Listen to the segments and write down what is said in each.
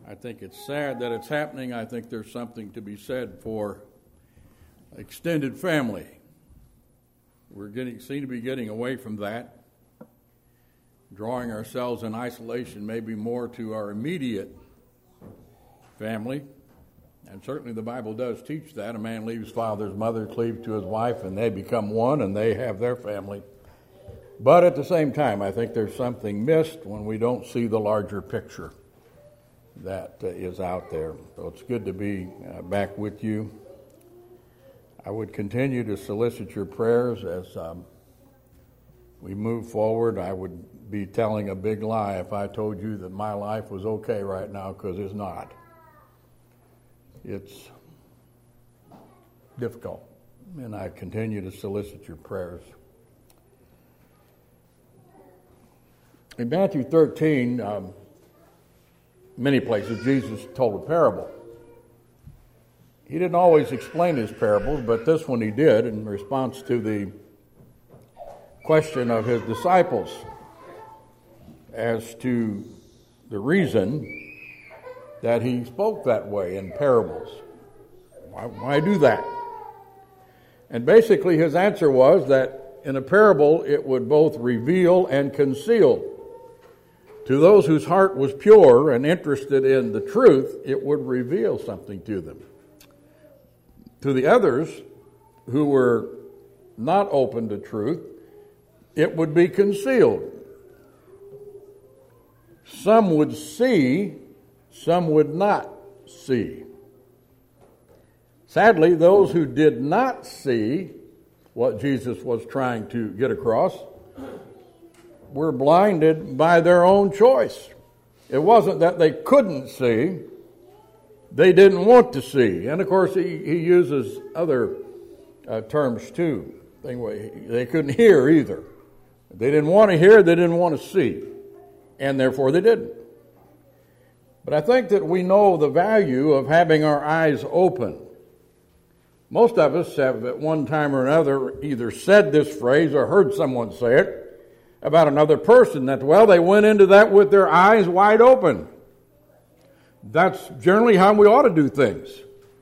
I think it's sad that it's happening. I think there's something to be said for extended family. Seem to be getting away from that, drawing ourselves in isolation maybe more to our immediate family. And certainly the Bible does teach that. A man leaves father's mother, cleaves to his wife, and they become one, and they have their family. But at the same time, I think there's something missed when we don't see the larger picture that is out there. So it's good to be back with you. I would continue to solicit your prayers as we move forward. I would be telling a big lie if I told you that my life was okay right now, because it's not. It's difficult, and I continue to solicit your prayers. In Matthew 13, many places Jesus told a parable. He didn't always explain his parables, but this one he did in response to the question of his disciples as to the reason that he spoke that way in parables. Why do that? And basically his answer was that in a parable it would both reveal and conceal. To those whose heart was pure and interested in the truth, it would reveal something to them. To the others who were not open to truth, it would be concealed. Some would see, some would not see. Sadly, those who did not see what Jesus was trying to get across were blinded by their own choice. It wasn't that they couldn't see, they didn't want to see. And of course, he uses other terms too. They couldn't hear either. They didn't want to hear, they didn't want to see. And therefore they didn't. But I think that we know the value of having our eyes open. Most of us have at one time or another either said this phrase or heard someone say it about another person, that, well, they went into that with their eyes wide open. That's generally how we ought to do things.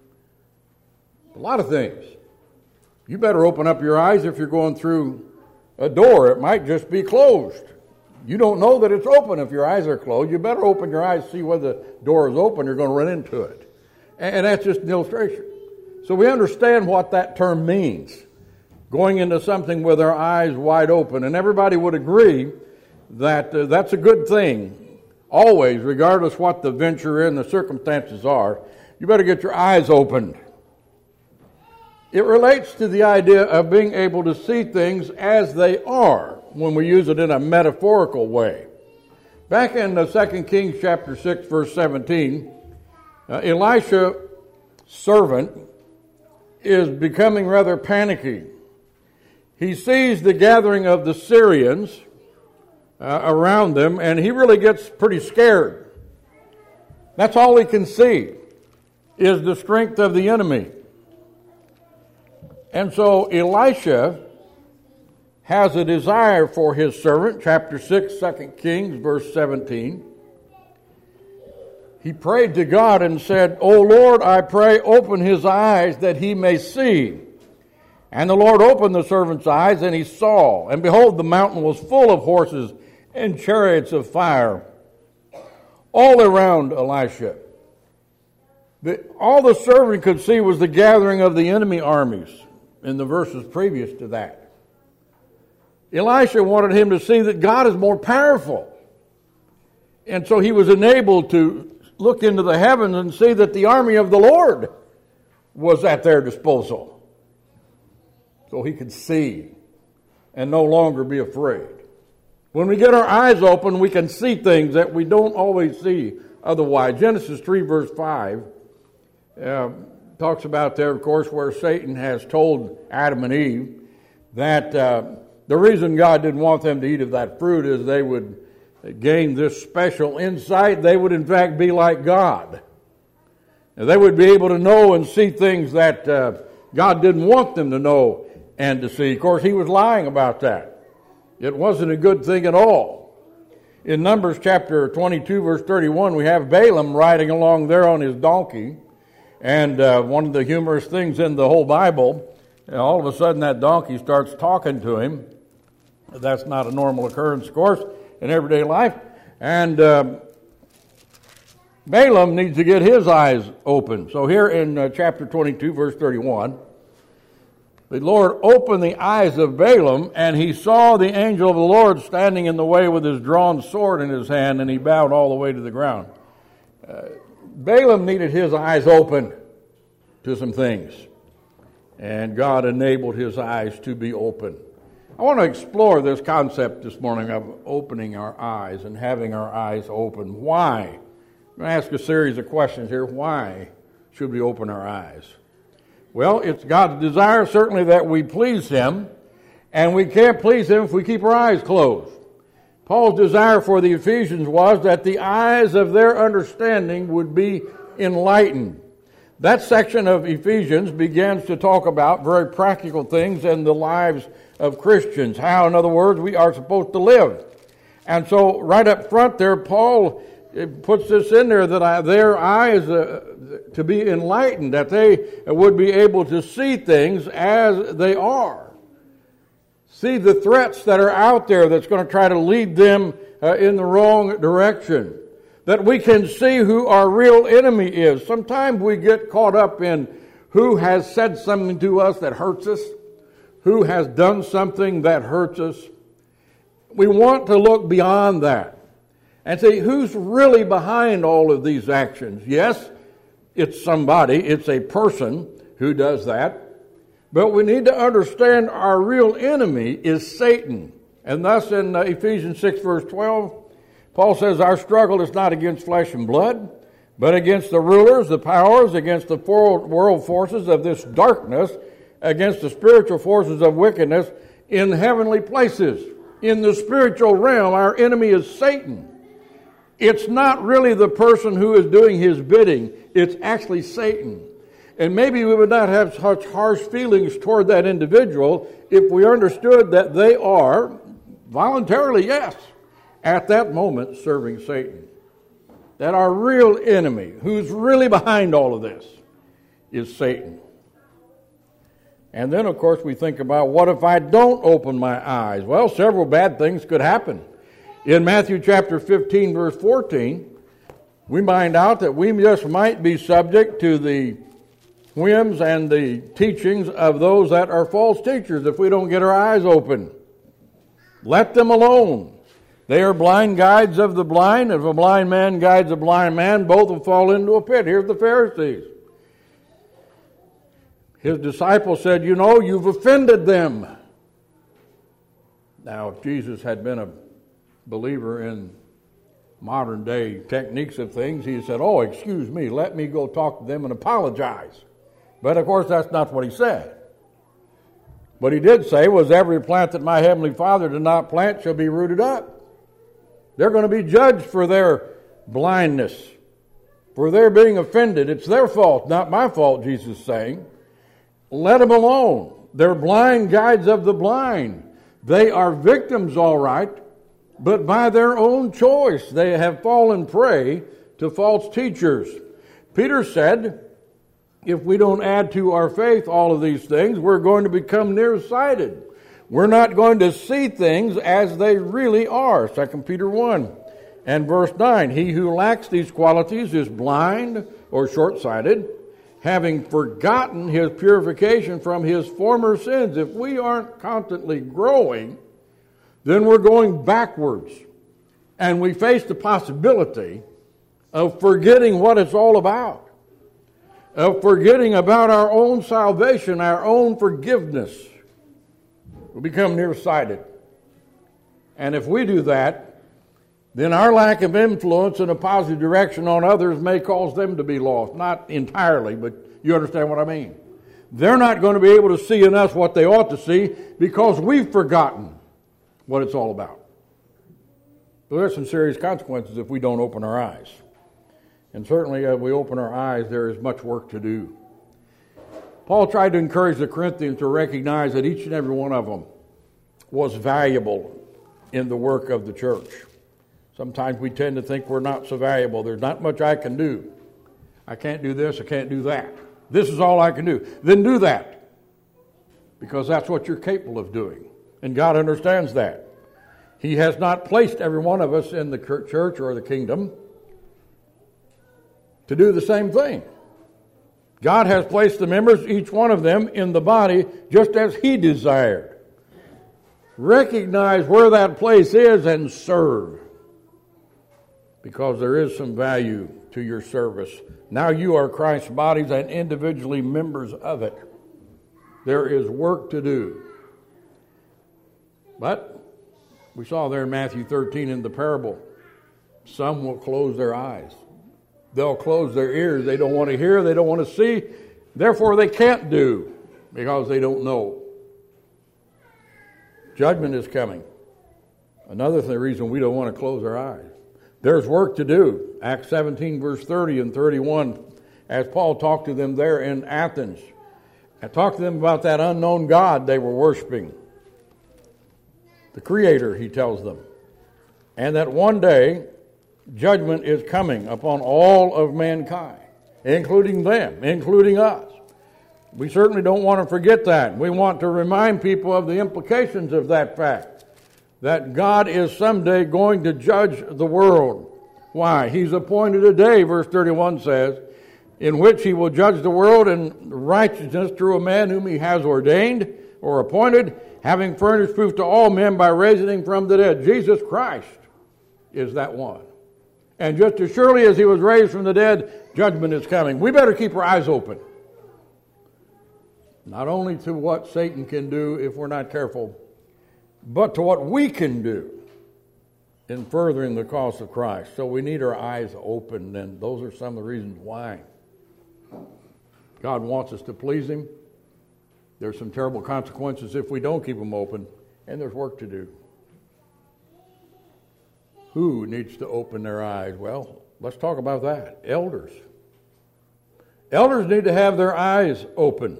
A lot of things. You better open up your eyes if you're going through a door. It might just be closed. You don't know that it's open if your eyes are closed. You better open your eyes, see whether the door is open. You're going to run into it. And that's just an illustration. So we understand what that term means. Going into something with our eyes wide open. And everybody would agree that that's a good thing. Always, regardless what the venture and the circumstances are, you better get your eyes opened. It relates to the idea of being able to see things as they are when we use it in a metaphorical way. Back in 2 Kings chapter 6, verse 17, Elisha's servant is becoming rather panicky. He sees the gathering of the Syrians around them, and he really gets pretty scared. That's all he can see is the strength of the enemy. And so Elisha has a desire for his servant, chapter 6, 2 Kings, verse 17. He prayed to God and said, "O Lord, I pray, open his eyes that he may see." And the Lord opened the servant's eyes, and he saw. And behold, the mountain was full of horses and chariots of fire all around Elisha. All the servant could see was the gathering of the enemy armies in the verses previous to that. Elisha wanted him to see that God is more powerful. And so he was enabled to look into the heavens and see that the army of the Lord was at their disposal. So he could see and no longer be afraid. When we get our eyes open, we can see things that we don't always see otherwise. Genesis 3, verse 5 talks about there, of course, where Satan has told Adam and Eve that the reason God didn't want them to eat of that fruit is they would gain this special insight. They would, in fact, be like God. And they would be able to know and see things that God didn't want them to know and to see. Of course, he was lying about that. It wasn't a good thing at all. In Numbers chapter 22, verse 31, we have Balaam riding along there on his donkey. And one of the humorous things in the whole Bible, all of a sudden that donkey starts talking to him. That's not a normal occurrence, of course, in everyday life. And Balaam needs to get his eyes open. So here in chapter 22, verse 31, the Lord opened the eyes of Balaam, and he saw the angel of the Lord standing in the way with his drawn sword in his hand, and he bowed all the way to the ground. Balaam needed his eyes open to some things, and God enabled his eyes to be open. I want to explore this concept this morning of opening our eyes and having our eyes open. Why? I'm going to ask a series of questions here. Why should we open our eyes? Well, it's God's desire, certainly, that we please Him, and we can't please Him if we keep our eyes closed. Paul's desire for the Ephesians was that the eyes of their understanding would be enlightened. That section of Ephesians begins to talk about very practical things in the lives of Christians. How, in other words, we are supposed to live. And so right up front there, Paul puts this in there that their eyes to be enlightened, that they would be able to see things as they are. See the threats that are out there that's going to try to lead them in the wrong direction. That we can see who our real enemy is. Sometimes we get caught up in who has said something to us that hurts us, who has done something that hurts us. We want to look beyond that and see who's really behind all of these actions. Yes, it's somebody, it's a person who does that. But we need to understand our real enemy is Satan. And thus in Ephesians 6 verse 12, Paul says, our struggle is not against flesh and blood, but against the rulers, the powers, against the world forces of this darkness, against the spiritual forces of wickedness in heavenly places. In the spiritual realm, our enemy is Satan. It's not really the person who is doing his bidding. It's actually Satan. And maybe we would not have such harsh feelings toward that individual if we understood that they are, voluntarily, yes, at that moment serving Satan. That our real enemy, who's really behind all of this, is Satan. And then, of course, we think about, what if I don't open my eyes? Well, several bad things could happen. In Matthew chapter 15, verse 14, we find out that we just might be subject to the whims and the teachings of those that are false teachers if we don't get our eyes open. Let them alone. They are blind guides of the blind. If a blind man guides a blind man, both will fall into a pit. Here's the Pharisees. His disciples said, you've offended them. Now, if Jesus had been a believer in modern day techniques of things, he said, excuse me, let me go talk to them and apologize. But of course, that's not what he said. What he did say was, every plant that my heavenly Father did not plant shall be rooted up. They're going to be judged for their blindness, for their being offended. It's their fault, not my fault, Jesus is saying. Let them alone. They're blind guides of the blind. They are victims, all right, but by their own choice. They have fallen prey to false teachers. Peter said, if we don't add to our faith all of these things, we're going to become nearsighted. We're not going to see things as they really are. 2 Peter 1 and verse 9. He who lacks these qualities is blind or short-sighted, having forgotten his purification from his former sins. If we aren't constantly growing, then we're going backwards. And we face the possibility of forgetting what it's all about, of forgetting about our own salvation, our own forgiveness. We'll become nearsighted. And if we do that, then our lack of influence in a positive direction on others may cause them to be lost. Not entirely, but you understand what I mean. They're not going to be able to see in us what they ought to see because we've forgotten what it's all about. So there's some serious consequences if we don't open our eyes. And certainly as we open our eyes, there is much work to do. Paul tried to encourage the Corinthians to recognize that each and every one of them was valuable in the work of the church. Sometimes we tend to think we're not so valuable. There's not much I can do. I can't do this, I can't do that. This is all I can do. Then do that. Because that's what you're capable of doing. And God understands that. He has not placed every one of us in the church or the kingdom to do the same thing. God has placed the members, each one of them, in the body just as He desired. Recognize where that place is and serve. Because there is some value to your service. Now you are Christ's bodies and individually members of it. There is work to do. But we saw there in Matthew 13 in the parable, some will close their eyes. They'll close their ears. They don't want to hear. They don't want to see. Therefore, they can't do because they don't know. Judgment is coming. Another reason we don't want to close our eyes. There's work to do. Acts 17, verse 30 and 31, as Paul talked to them there in Athens, and talked to them about that unknown God they were worshiping. The Creator, he tells them. And that one day, judgment is coming upon all of mankind, including them, including us. We certainly don't want to forget that. We want to remind people of the implications of that fact. That God is someday going to judge the world. Why? He's appointed a day, verse 31 says, in which He will judge the world in righteousness through a man whom He has ordained or appointed, having furnished proof to all men by raising Him from the dead. Jesus Christ is that one. And just as surely as He was raised from the dead, judgment is coming. We better keep our eyes open. Not only to what Satan can do if we're not careful, but to what we can do in furthering the cause of Christ. So we need our eyes open, and those are some of the reasons why. God wants us to please Him. There's some terrible consequences if we don't keep them open, and there's work to do. Who needs to open their eyes? Well, let's talk about that. Elders. Elders need to have their eyes open.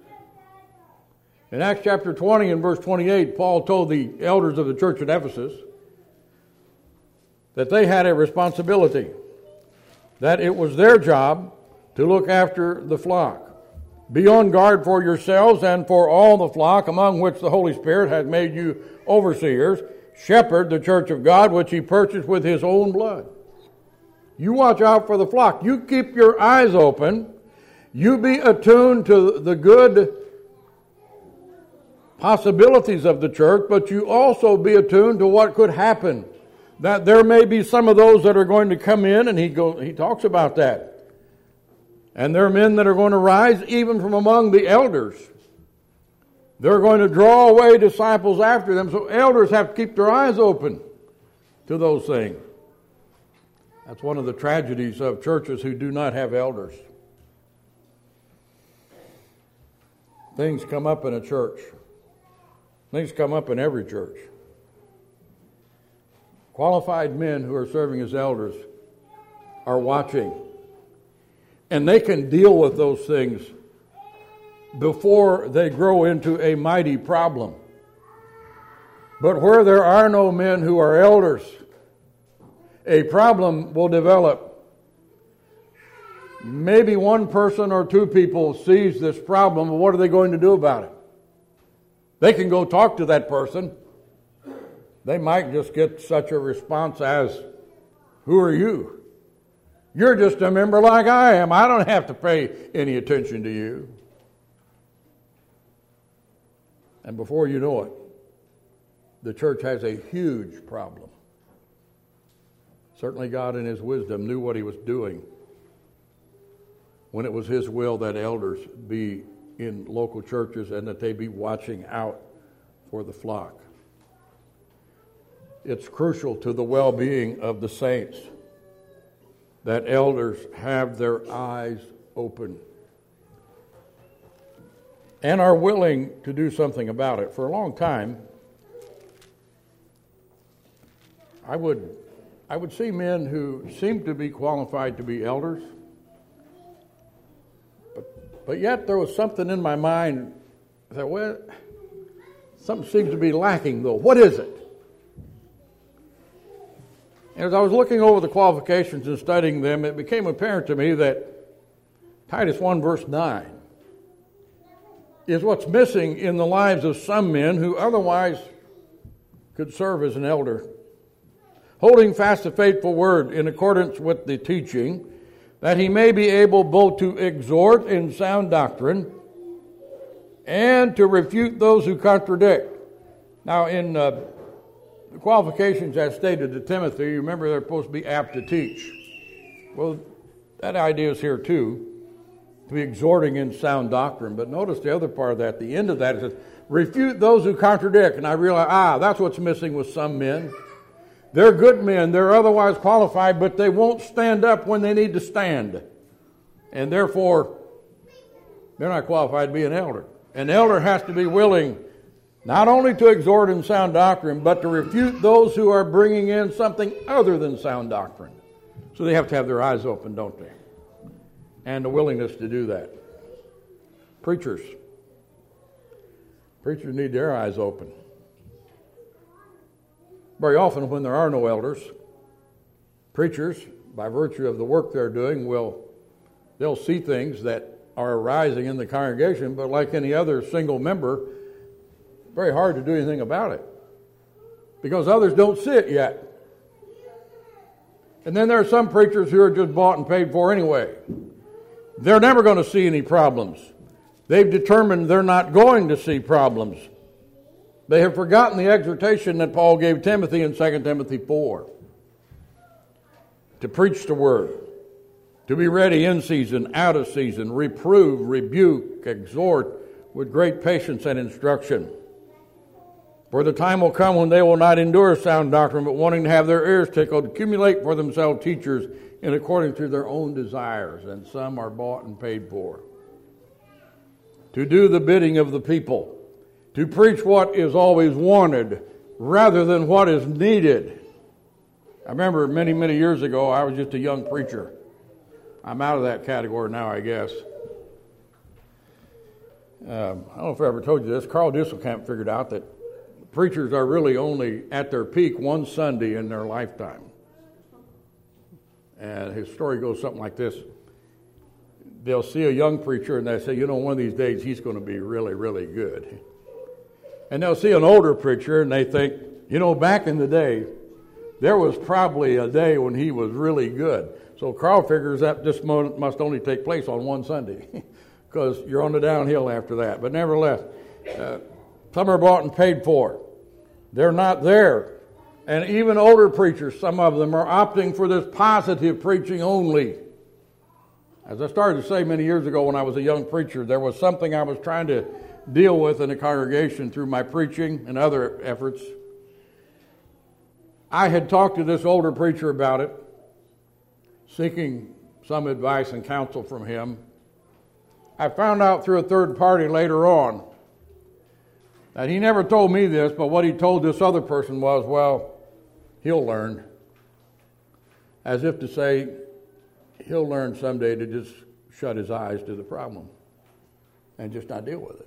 In Acts chapter 20 and verse 28, Paul told the elders of the church at Ephesus that they had a responsibility, that it was their job to look after the flock. Be on guard for yourselves and for all the flock among which the Holy Spirit has made you overseers. Shepherd the church of God, which He purchased with His own blood. You watch out for the flock. You keep your eyes open. You be attuned to the good possibilities of the church, but you also be attuned to what could happen. That there may be some of those that are going to come in, and he talks about that. And there are men that are going to rise even from among the elders. They're going to draw away disciples after them, so elders have to keep their eyes open to those things. That's one of the tragedies of churches who do not have elders. Things come up in a church. Things come up in every church. Qualified men who are serving as elders are watching. And they can deal with those things before they grow into a mighty problem. But where there are no men who are elders, a problem will develop. Maybe one person or two people sees this problem, but what are they going to do about it? They can go talk to that person. They might just get such a response as, "Who are you? You're just a member like I am. I don't have to pay any attention to you." And before you know it, the church has a huge problem. Certainly God in His wisdom knew what He was doing when it was His will that elders be in local churches and that they be watching out for the flock. It's crucial to the well-being of the saints that elders have their eyes open and are willing to do something about it. For a long time, I would see men who seemed to be qualified to be elders, but yet there was something in my mind that, well, something seems to be lacking though. What is it? As I was looking over the qualifications and studying them, it became apparent to me that Titus 1 verse 9 is what's missing in the lives of some men who otherwise could serve as an elder. Holding fast the faithful word in accordance with the teaching, that he may be able both to exhort in sound doctrine and to refute those who contradict. Now, in the qualifications as stated to Timothy, you remember they're supposed to be apt to teach. Well, that idea is here too, to be exhorting in sound doctrine. But notice the other part of that, the end of that, it says, refute those who contradict. And I realize, that's what's missing with some men. They're good men, they're otherwise qualified, but they won't stand up when they need to stand. And therefore, they're not qualified to be an elder. An elder has to be willing not only to exhort in sound doctrine, but to refute those who are bringing in something other than sound doctrine. So they have to have their eyes open, don't they? And the willingness to do that. Preachers need their eyes open. Very often when there are no elders, preachers, by virtue of the work they're doing, they'll see things that are arising in the congregation, but like any other single member, very hard to do anything about it because others don't see it yet. And then there are some preachers who are just bought and paid for anyway. They're never going to see any problems. They've determined they're not going to see problems. They have forgotten the exhortation that Paul gave Timothy in 2 Timothy 4. To preach the word, to be ready in season, out of season, reprove, rebuke, exhort with great patience and instruction. For the time will come when they will not endure sound doctrine, but wanting to have their ears tickled, accumulate for themselves teachers in according to their own desires, and some are bought and paid for. To do the bidding of the people, to preach what is always wanted rather than what is needed. I remember many, many years ago, I was just a young preacher. I'm out of that category now, I guess. I don't know if I ever told you this. Carl Disselkamp figured out that preachers are really only at their peak one Sunday in their lifetime. And his story goes something like this. They'll see a young preacher and they say, one of these days he's going to be really, really good. And they'll see an older preacher and they think, back in the day, there was probably a day when he was really good. So Carl figures that this must only take place on one Sunday because you're on the downhill after that. But nevertheless, some are bought and paid for. They're not there. And even older preachers, some of them are opting for this positive preaching only. As I started to say many years ago when I was a young preacher, there was something I was trying to deal with in the congregation through my preaching and other efforts. I had talked to this older preacher about it, seeking some advice and counsel from him. I found out through a third party later on that he never told me this, but what he told this other person was, he'll learn. As if to say, he'll learn someday to just shut his eyes to the problem and just not deal with it.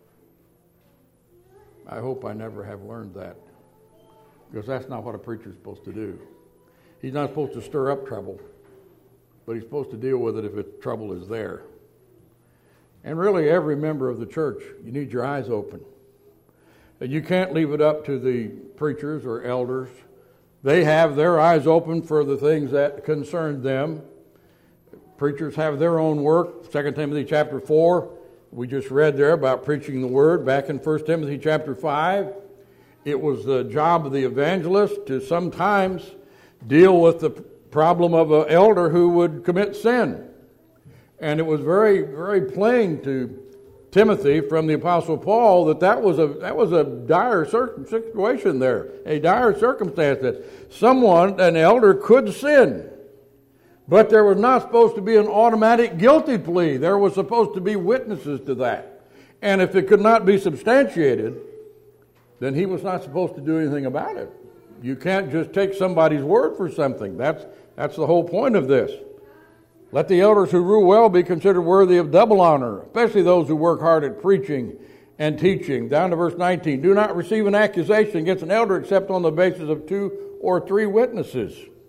I hope I never have learned that, because that's not what a preacher's supposed to do. He's not supposed to stir up trouble, but he's supposed to deal with it if the trouble is there. And really, every member of the church, you need your eyes open. You can't leave it up to the preachers or elders. They have their eyes open for the things that concern them. Preachers have their own work. 2 Timothy chapter 4, we just read there about preaching the word. Back in 1 Timothy chapter 5, it was the job of the evangelist to sometimes deal with the problem of an elder who would commit sin. And it was very, very plain to Timothy from the Apostle Paul that was a dire situation there, a dire circumstance that someone, an elder, could sin. But there was not supposed to be an automatic guilty plea. There was supposed to be witnesses to that. And if it could not be substantiated, then he was not supposed to do anything about it. You can't just take somebody's word for something. That's the whole point of this. Let the elders who rule well be considered worthy of double honor, especially those who work hard at preaching and teaching. Down to verse 19. Do not receive an accusation against an elder except on the basis of 2 or 3 witnesses.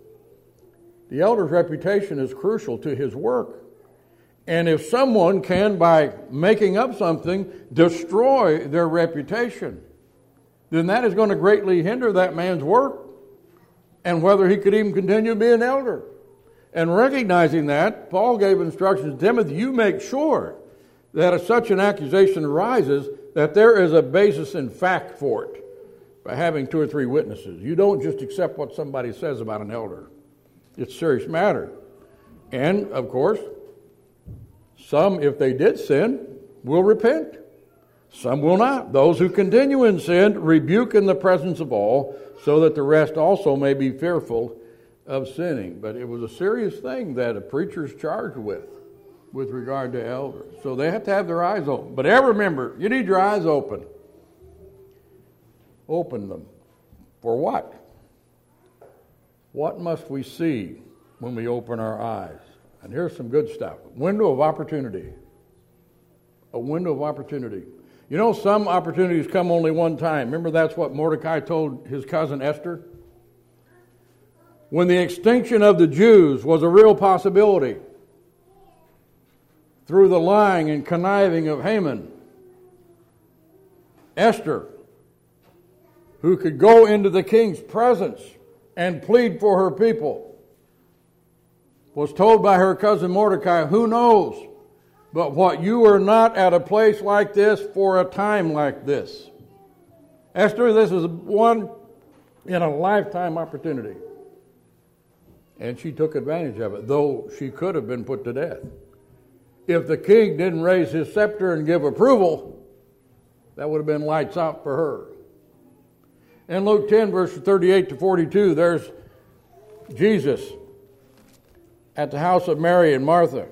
The elder's reputation is crucial to his work. And if someone can, by making up something, destroy their reputation, then that is going to greatly hinder that man's work and whether he could even continue to be an elder. And recognizing that, Paul gave instructions to Timothy, you make sure that if such an accusation arises, that there is a basis in fact for it by having 2 or 3 witnesses. You don't just accept what somebody says about an elder. It's a serious matter. And, of course, some, if they did sin, will repent. Some will not. Those who continue in sin rebuke in the presence of all, so that the rest also may be fearful of sinning. But it was a serious thing that a preacher's charged with regard to elders. So they have to have their eyes open. But ever remember, you need your eyes open. Open them. For what? What must we see when we open our eyes? And here's some good stuff. Window of opportunity. A window of opportunity. You know, some opportunities come only one time. Remember, that's what Mordecai told his cousin Esther? When the extinction of the Jews was a real possibility through the lying and conniving of Haman, Esther, who could go into the king's presence and plead for her people, was told by her cousin Mordecai, who knows, but what you are not at a place like this for a time like this. Esther, this is one in a lifetime opportunity. And she took advantage of it, though she could have been put to death. If the king didn't raise his scepter and give approval, that would have been lights out for her. In Luke 10, verses 38 to 42, there's Jesus at the house of Mary and Martha.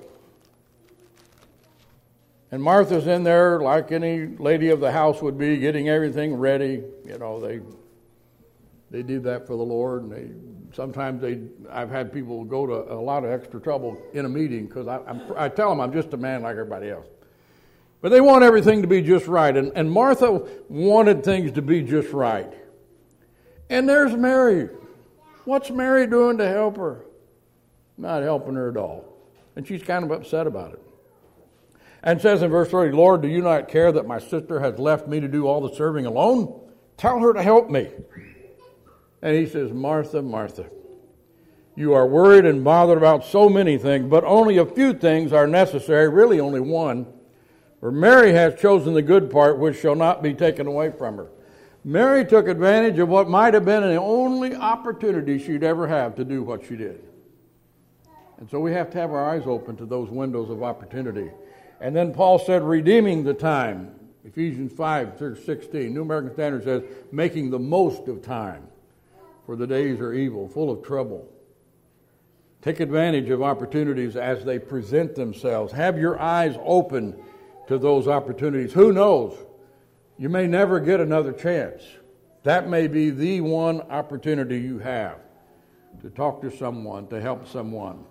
And Martha's in there like any lady of the house would be, getting everything ready. You know, they do that for the Lord. And sometimes I've had people go to a lot of extra trouble in a meeting because I tell them I'm just a man like everybody else. But they want everything to be just right. And Martha wanted things to be just right. And there's Mary. What's Mary doing to help her? Not helping her at all. And she's kind of upset about it. And says in verse 30, Lord, do you not care that my sister has left me to do all the serving alone? Tell her to help me. And he says, Martha, Martha, you are worried and bothered about so many things, but only a few things are necessary, really only one. For Mary has chosen the good part, which shall not be taken away from her. Mary took advantage of what might have been the only opportunity she'd ever have to do what she did. And so we have to have our eyes open to those windows of opportunity. And then Paul said, redeeming the time. Ephesians 5, verse 16. New American Standard says, making the most of time. For the days are evil, full of trouble. Take advantage of opportunities as they present themselves. Have your eyes open to those opportunities. Who knows? You may never get another chance. That may be the one opportunity you have to talk to someone, to help someone.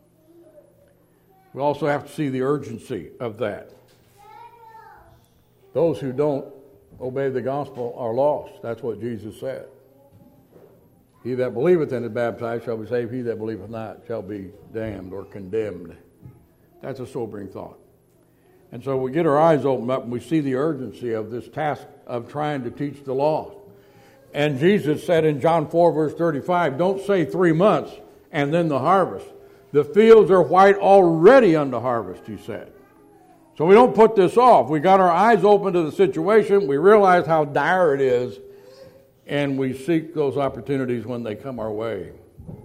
We also have to see the urgency of that. Those who don't obey the gospel are lost. That's what Jesus said. He that believeth and is baptized shall be saved. He that believeth not shall be damned or condemned. That's a sobering thought. And so we get our eyes opened up and we see the urgency of this task of trying to teach the law. And Jesus said in John 4, verse 35, don't say 3 months and then the harvest. The fields are white already unto harvest, he said. So we don't put this off. We got our eyes open to the situation. We realize how dire it is. And we seek those opportunities when they come our way.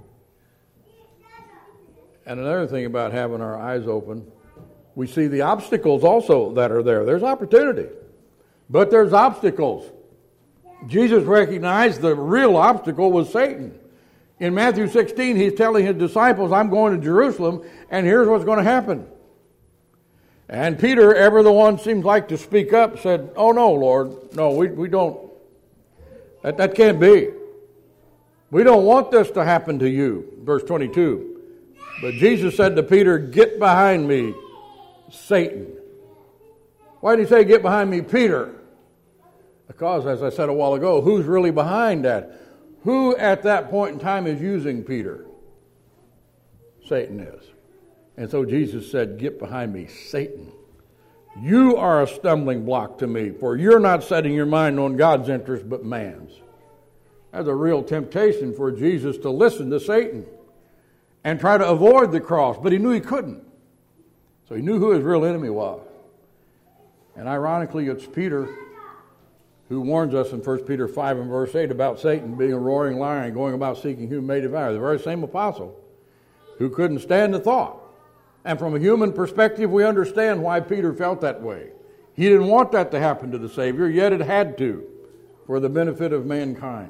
And another thing about having our eyes open, we see the obstacles also that are there. There's opportunity, but there's obstacles. Jesus recognized the real obstacle was Satan. In Matthew 16, he's telling his disciples, I'm going to Jerusalem, and here's what's going to happen. And Peter, ever the one seems like to speak up, said, oh no, Lord, no, we don't. That can't be. We don't want this to happen to you. Verse 22. But Jesus said to Peter, get behind me, Satan. Why did he say, get behind me, Peter? Because, as I said a while ago, who's really behind that? Who at that point in time is using Peter? Satan is. And so Jesus said, "Get behind me, Satan. You are a stumbling block to me, for you're not setting your mind on God's interest, but man's." That's a real temptation for Jesus to listen to Satan and try to avoid the cross, but he knew he couldn't. So he knew who his real enemy was. And ironically, it's Peter who warns us in 1 Peter 5 and verse 8 about Satan being a roaring lion going about seeking whom may devour. The very same apostle who couldn't stand the thought. And from a human perspective, we understand why Peter felt that way. He didn't want that to happen to the Savior, yet it had to for the benefit of mankind.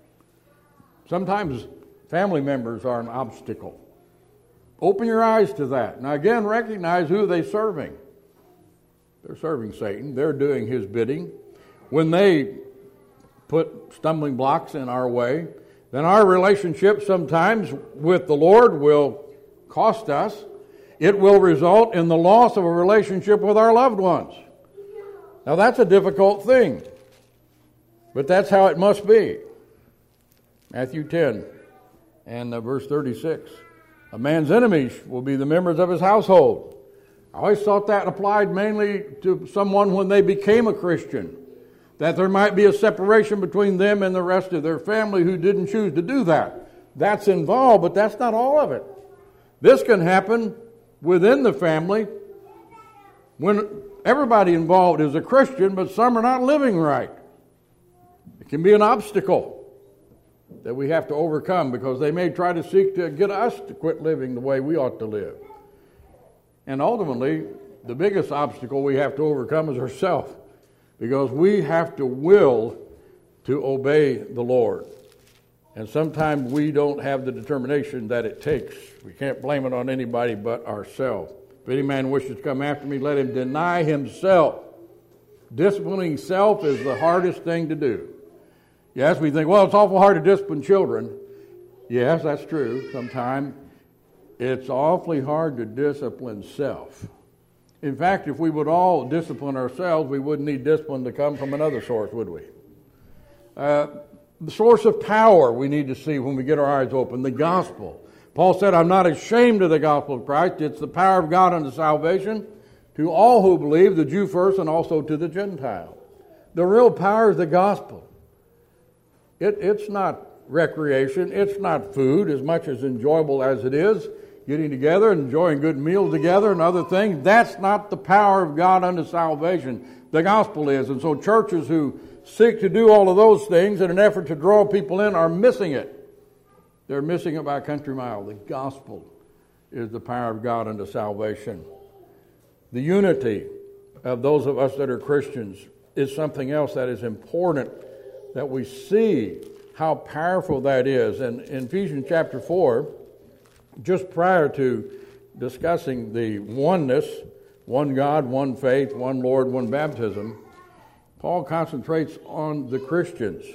Sometimes family members are an obstacle. Open your eyes to that. Now again, recognize who they're serving. They're serving Satan. They're doing his bidding. When they put stumbling blocks in our way, then our relationship sometimes with the Lord will cost us. It will result in the loss of a relationship with our loved ones. Now that's a difficult thing, but that's how it must be. Matthew 10 and verse 36. A man's enemies will be the members of his household. I always thought that applied mainly to someone when they became a Christian, that there might be a separation between them and the rest of their family who didn't choose to do that. That's involved, but that's not all of it. This can happen within the family when everybody involved is a Christian, but some are not living right. It can be an obstacle that we have to overcome because they may try to seek to get us to quit living the way we ought to live. And ultimately, the biggest obstacle we have to overcome is ourselves, because we have to will to obey the Lord. And sometimes we don't have the determination that it takes. We can't blame it on anybody but ourselves. If any man wishes to come after me, let him deny himself. Disciplining self is the hardest thing to do. Yes, we think, well, it's awful hard to discipline children. Yes, that's true. Sometimes it's awfully hard to discipline self. In fact, if we would all discipline ourselves, we wouldn't need discipline to come from another source, would we? The source of power we need to see when we get our eyes open, the gospel. Paul said, "I'm not ashamed of the gospel of Christ. It's the power of God unto salvation to all who believe, the Jew first and also to the Gentile." The real power is the gospel. It's not recreation. It's not food, as much as enjoyable as it is. Getting together and enjoying good meals together and other things, that's not the power of God unto salvation. The gospel is. And so churches who seek to do all of those things in an effort to draw people in are missing it. They're missing it by a country mile. The gospel is the power of God unto salvation. The unity of those of us that are Christians is something else that is important, that we see how powerful that is. And in Ephesians chapter 4, just prior to discussing the oneness, one God, one faith, one Lord, one baptism, Paul concentrates on the Christians.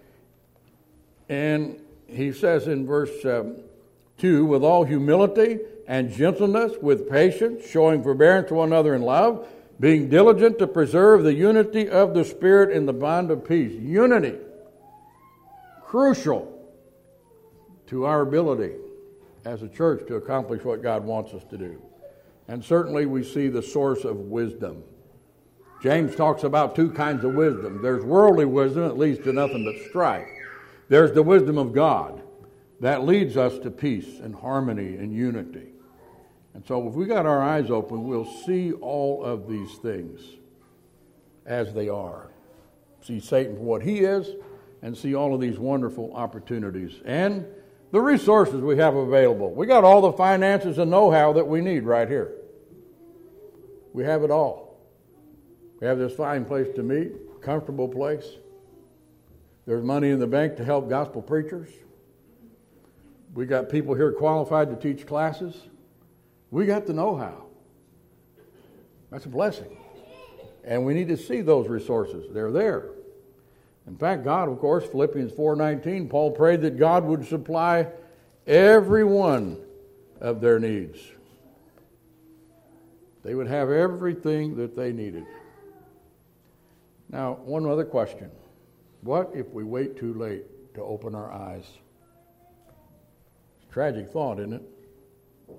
And he says in verse 2, "With all humility and gentleness, with patience, showing forbearance to one another in love, being diligent to preserve the unity of the Spirit in the bond of peace." Unity, crucial to our ability as a church to accomplish what God wants us to do. And certainly we see the source of wisdom. James talks about two kinds of wisdom. There's worldly wisdom that leads to nothing but strife. There's the wisdom of God that leads us to peace and harmony and unity. And so if we got our eyes open, we'll see all of these things as they are. See Satan for what he is, and see all of these wonderful opportunities and the resources we have available. We got all the finances and know-how that we need right here. We have it all. We have this fine place to meet, comfortable place. There's money in the bank to help gospel preachers. We got people here qualified to teach classes. We got the know-how. That's a blessing. And we need to see those resources. They're there. In fact, God, of course, Philippians 4:19, Paul prayed that God would supply every one of their needs. They would have everything that they needed. Now, one other question. What if we wait too late to open our eyes? It's a tragic thought, isn't it?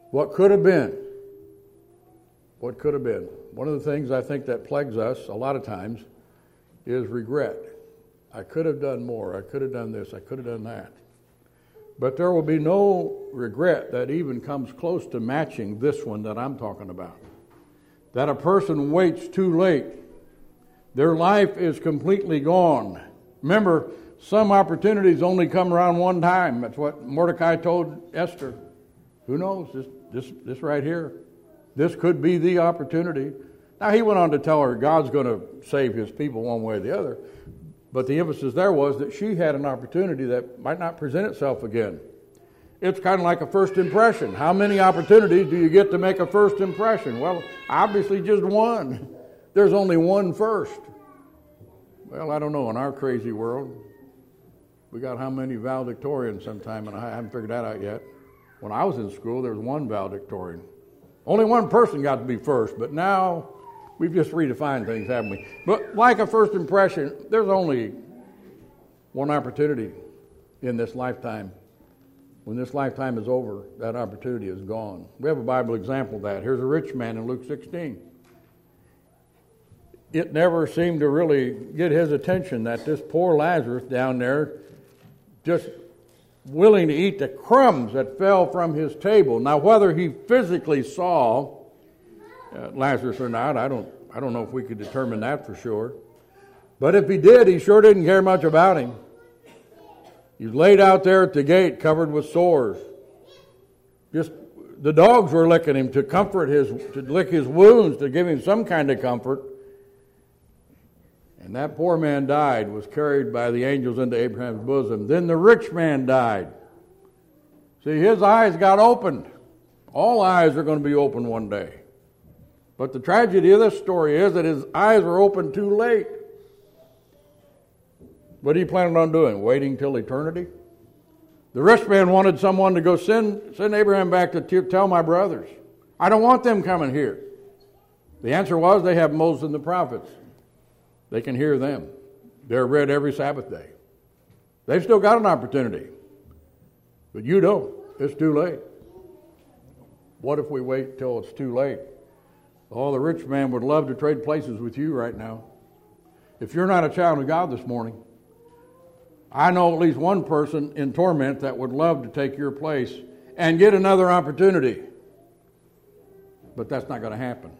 What could have been? What could have been? One of the things I think that plagues us a lot of times is regret. I could have done more. I could have done this. I could have done that. But there will be no regret that even comes close to matching this one that I'm talking about. That a person waits too late. Their life is completely gone. Remember, some opportunities only come around one time. That's what Mordecai told Esther. Who knows? This right here. This could be the opportunity. Now, he went on to tell her God's going to save his people one way or the other. But the emphasis there was that she had an opportunity that might not present itself again. It's kind of like a first impression. How many opportunities do you get to make a first impression? Well, obviously just one. There's only one first. Well, I don't know. In our crazy world, we got how many valedictorians sometime, and I haven't figured that out yet. When I was in school, there was one valedictorian. Only one person got to be first, but now we've just redefined things, haven't we? But like a first impression, there's only one opportunity in this lifetime. When this lifetime is over, that opportunity is gone. We have a Bible example of that. Here's a rich man in Luke 16. It never seemed to really get his attention that this poor Lazarus down there just willing to eat the crumbs that fell from his table. Now, whether he physically saw Lazarus or not, I don't know if we could determine that for sure. But if he did, he sure didn't care much about him. He was laid out there at the gate, covered with sores. Just the dogs were licking him to lick his wounds, to give him some kind of comfort. And that poor man died, was carried by the angels into Abraham's bosom. Then the rich man died. See, his eyes got opened. All eyes are going to be opened one day. But the tragedy of this story is that his eyes were opened too late. What are you planning on doing? Waiting till eternity? The rich man wanted someone to go send Abraham back to tell my brothers. I don't want them coming here. The answer was they have Moses and the prophets. They can hear them. They're read every Sabbath day. They've still got an opportunity. But you don't. It's too late. What if we wait till it's too late? Oh, the rich man would love to trade places with you right now. If you're not a child of God this morning, I know at least one person in torment that would love to take your place and get another opportunity. But that's not going to happen.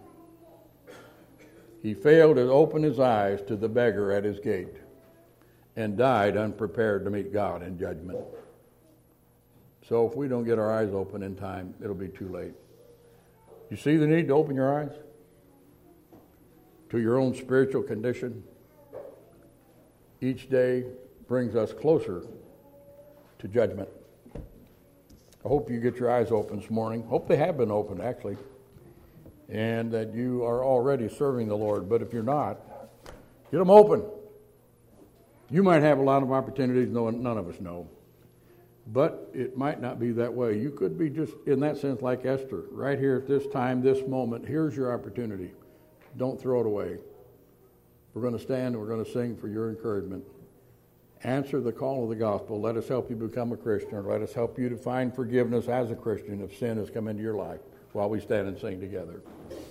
He failed to open his eyes to the beggar at his gate and died unprepared to meet God in judgment. So if we don't get our eyes open in time, it'll be too late. You see the need to open your eyes to your own spiritual condition? Each day brings us closer to judgment. I hope you get your eyes open this morning. Hope they have been opened, actually, and that you are already serving the Lord. But if you're not, get them open. You might have a lot of opportunities none of us know. But it might not be that way. You could be just, in that sense, like Esther. Right here at this time, this moment, here's your opportunity. Don't throw it away. We're going to stand and we're going to sing for your encouragement. Answer the call of the gospel. Let us help you become a Christian, or let us help you to find forgiveness as a Christian if sin has come into your life while we stand and sing together.